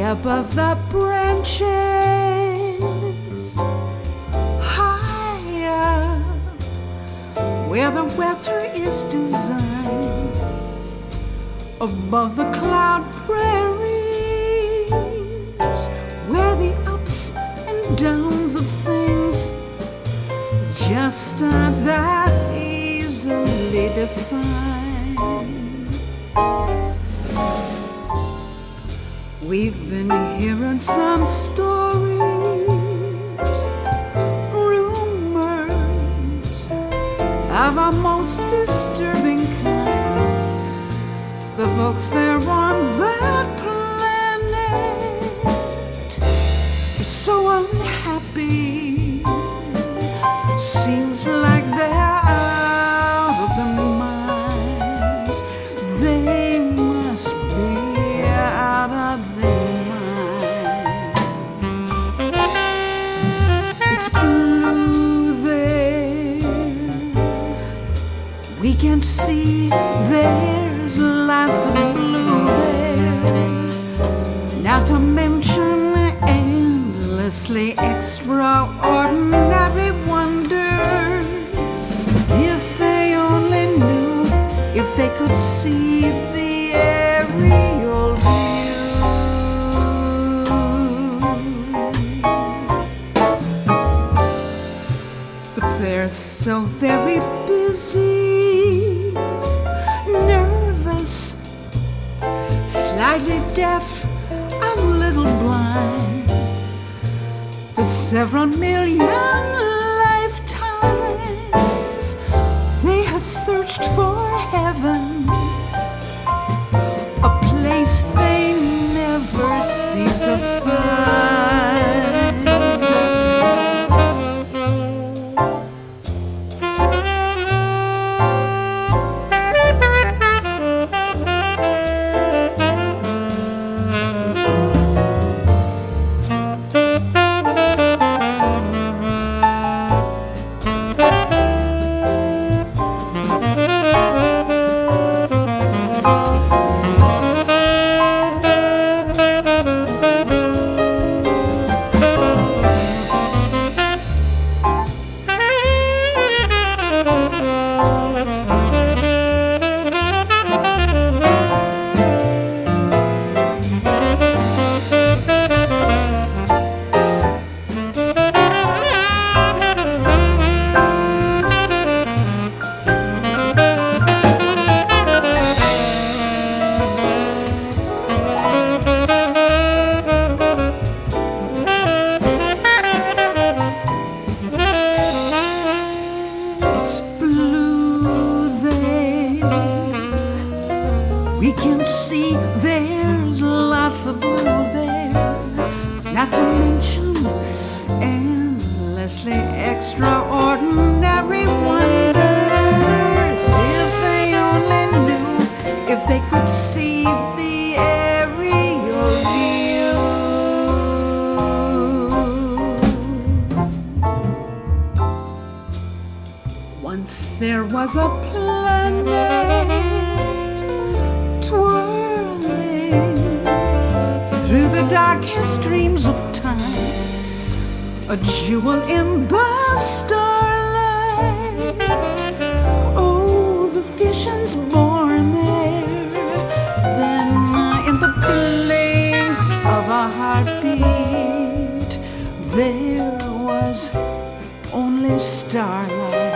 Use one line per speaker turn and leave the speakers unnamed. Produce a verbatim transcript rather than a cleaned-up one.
above the branches, high up where the weather is designed, above the cloud prairies, where the ups and downs of things just aren't that easily defined. We've been hearing some stories, rumors of a most disturbing kind. The folks there on that planet are so unhappy. Seems like they're out of their minds. They must be out of their minds. It's blue there. We can see there's lots of blue there. Not to mention endlessly extraordinary wonders. If they only knew, if they could see the aerial view. But they're so very busy, nervous, slightly deaf, a little blind. For several million lifetimes, they have searched for heaven, a place they never seem to find. We can see there's lots of blue there, not to mention endlessly extraordinary wonders. If they only knew, if they could see the aerial view. Once there was a planet twirling through the darkest dreams of time, a jewel in the starlight. Oh, the vision's born there. Then in the blink of a heartbeat, there was only starlight.